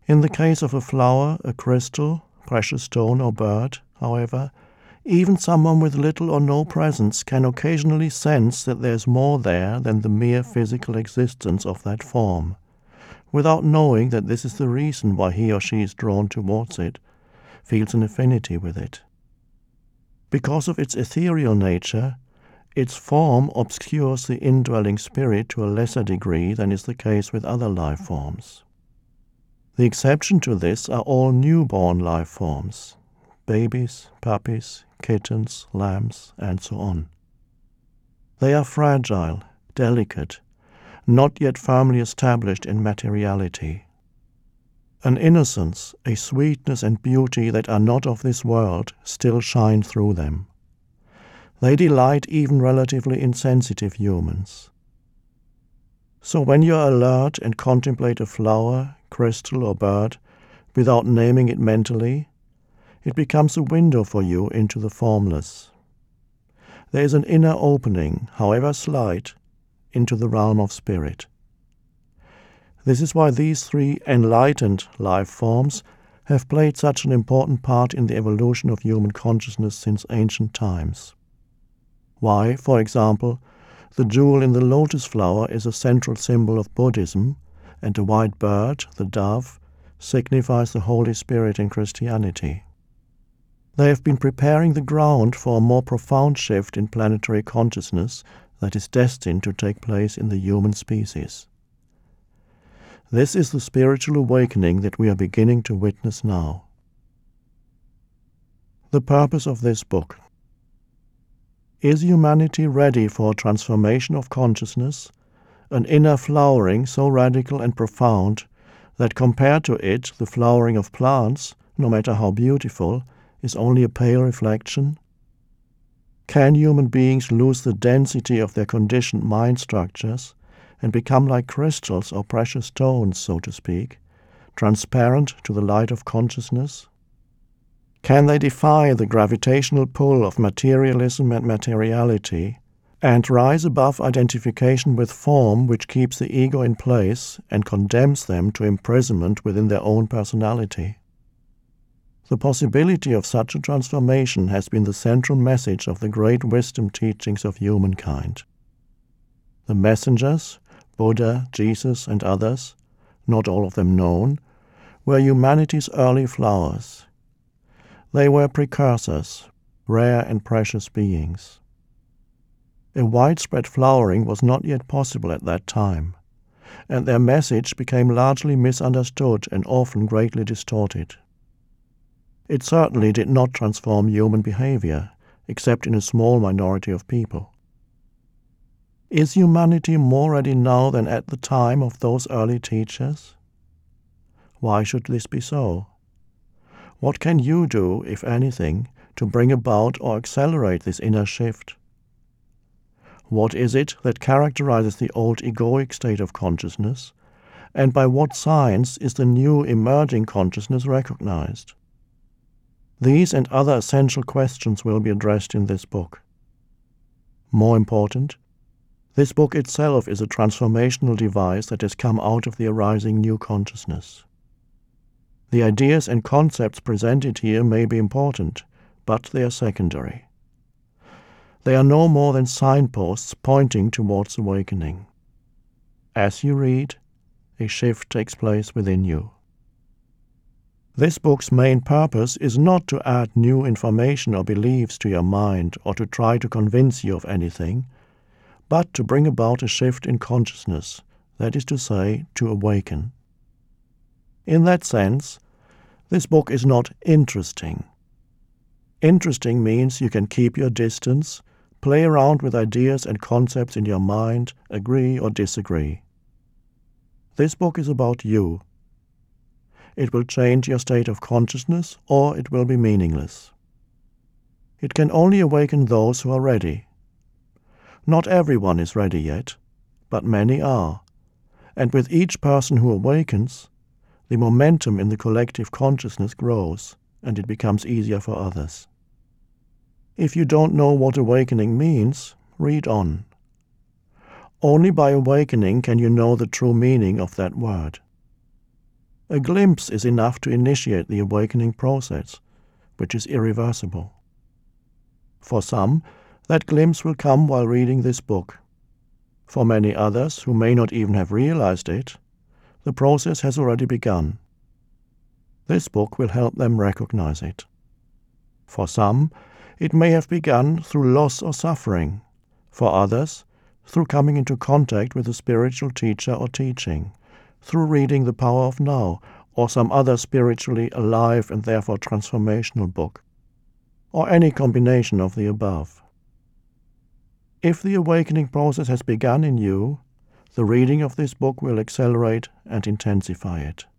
In the case of a flower, a crystal, precious stone or bird, however, even someone with little or no presence can occasionally sense that there's more there than the mere physical existence of that form, without knowing that this is the reason why he or she is drawn towards it, feels an affinity with it. Because of its ethereal nature, its form obscures the indwelling spirit to a lesser degree than is the case with other life forms. The exception to this are all newborn life forms, babies, puppies, kittens, lambs, and so on. They are fragile, delicate, not yet firmly established in materiality. An innocence, a sweetness and beauty that are not of this world still shine through them. They delight even relatively insensitive humans. So when you are alert and contemplate a flower, crystal, or bird without naming it mentally, it becomes a window for you into the formless. There is an inner opening, however slight, into the realm of spirit. This is why these three enlightened life forms have played such an important part in the evolution of human consciousness since ancient times. Why, for example, the jewel in the lotus flower is a central symbol of Buddhism, and the white bird, the dove, signifies the Holy Spirit in Christianity. They have been preparing the ground for a more profound shift in planetary consciousness that is destined to take place in the human species. This is the spiritual awakening that we are beginning to witness now. The purpose of this book. Is humanity ready for a transformation of consciousness, an inner flowering so radical and profound that compared to it the flowering of plants, no matter how beautiful, is only a pale reflection? Can human beings lose the density of their conditioned mind structures and become like crystals or precious stones, so to speak, transparent to the light of consciousness? Can they defy the gravitational pull of materialism and materiality and rise above identification with form which keeps the ego in place and condemns them to imprisonment within their own personality? The possibility of such a transformation has been the central message of the great wisdom teachings of humankind. The messengers, Buddha, Jesus, and others, not all of them known, were humanity's early flowers. They were precursors, rare and precious beings. A widespread flowering was not yet possible at that time, and their message became largely misunderstood and often greatly distorted. It certainly did not transform human behavior, except in a small minority of people. Is humanity more ready now than at the time of those early teachers? Why should this be so? What can you do, if anything, to bring about or accelerate this inner shift? What is it that characterizes the old egoic state of consciousness, and by what signs is the new emerging consciousness recognized? These and other essential questions will be addressed in this book. More important, this book itself is a transformational device that has come out of the arising new consciousness. The ideas and concepts presented here may be important, but they are secondary. They are no more than signposts pointing towards awakening. As you read, a shift takes place within you. This book's main purpose is not to add new information or beliefs to your mind or to try to convince you of anything, but to bring about a shift in consciousness, that is to say, to awaken. In that sense, this book is not interesting. Interesting means you can keep your distance, play around with ideas and concepts in your mind, agree or disagree. This book is about you. It will change your state of consciousness, or it will be meaningless. It can only awaken those who are ready. Not everyone is ready yet, but many are, and with each person who awakens, the momentum in the collective consciousness grows, and it becomes easier for others. If you don't know what awakening means, read on. Only by awakening can you know the true meaning of that word. A glimpse is enough to initiate the awakening process, which is irreversible. For some, that glimpse will come while reading this book. For many others, who may not even have realized it, the process has already begun. This book will help them recognize it. For some, it may have begun through loss or suffering. For others, through coming into contact with a spiritual teacher or teaching, through reading The Power of Now or some other spiritually alive and therefore transformational book, or any combination of the above. If the awakening process has begun in you, the reading of this book will accelerate and intensify it.